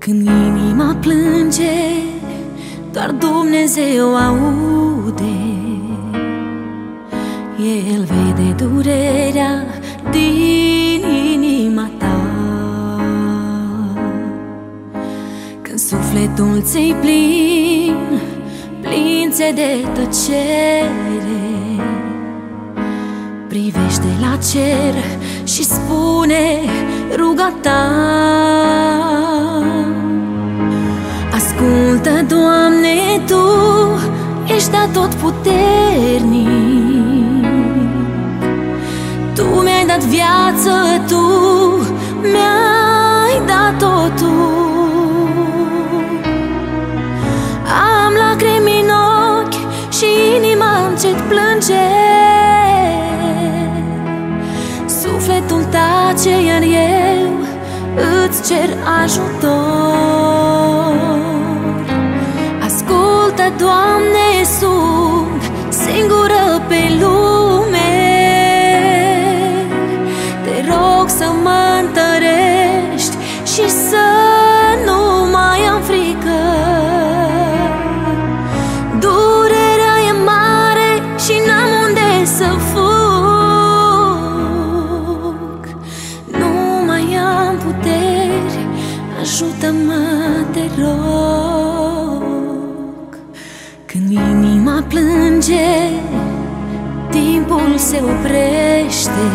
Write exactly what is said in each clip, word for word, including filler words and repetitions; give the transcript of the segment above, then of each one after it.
Când inima plânge, doar Dumnezeu aude. El vede durerea din inima ta. Când sufletul ți-i plin, plin ți-e de tăcere, privește la cer și spune ruga ta. Ascultă, Doamne, Tu ești atotputernic. Tu mi-ai dat viață, Tu mi-ai dat totul. Am lacrimi în ochi și inima încet plânge. Sufletul tace, iar eu îți cer ajutor. Ascultă, Doamne, sunt singură pe lume. Te rog să mă întărești și să nu mai am frică. Durerea e mare și n-am unde să fug. Nu mai am puteri, ajută-mă, te rog. Când inima plânge, timpul se oprește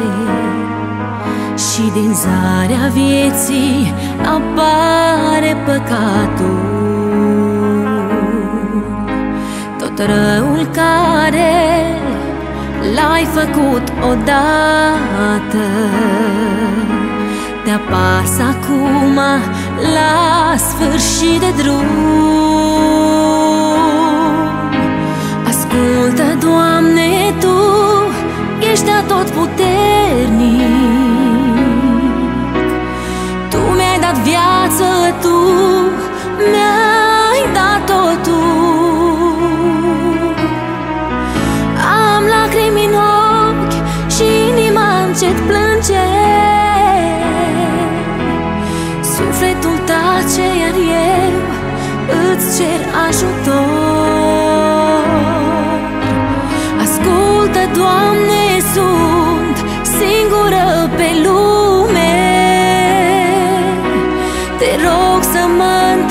și din zarea vieții apare păcatul. Tot răul care l-ai făcut odată te apasă acum la sfârșit de drum. Ascultă, Doamne, Tu ești atotputernic. Tu mi-ai dat viață, Tu mi-ai dat totul. Am lacrimi în ochi și inima încet plânge. Sufletul tace, iar eu îți cer ajutor. Ascultă, Doamne, sunt singură pe lume. Te rog să mă